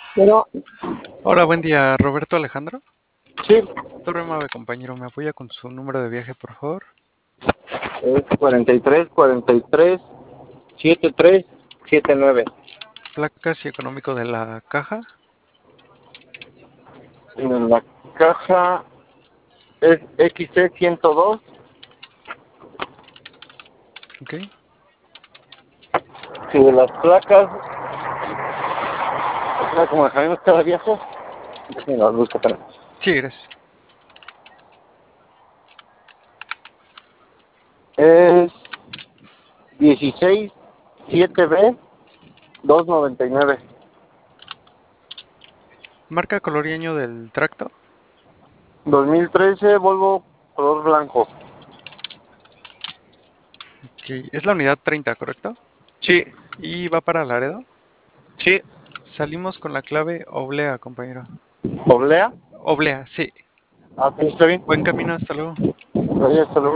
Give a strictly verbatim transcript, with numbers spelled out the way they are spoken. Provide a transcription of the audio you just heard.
Pero, Hola, buen día, Roberto Alejandro. sí, Torre Mave, compañero, ¿me apoya con su número de viaje, por favor? es cuarenta y tres, cuarenta y tres, setenta y tres, setenta y nueve. Placas y económico de la caja. En la caja es X C ciento dos. Ok. Si de las placas, o sea, como sabemos cada viaje, déjenme las busco también. Sí, gracias. Es dieciséis siete B doscientos noventa y nueve. Marca, color y año del tracto. dos mil trece Volvo color blanco. Ok. Es la unidad treinta, ¿correcto? Sí, Y va para Laredo. sí. Salimos con la clave oblea, compañero. ¿Oblea? Oblea, sí. Ah, sí, está bien. Buen camino, hasta luego. Oye, hasta luego.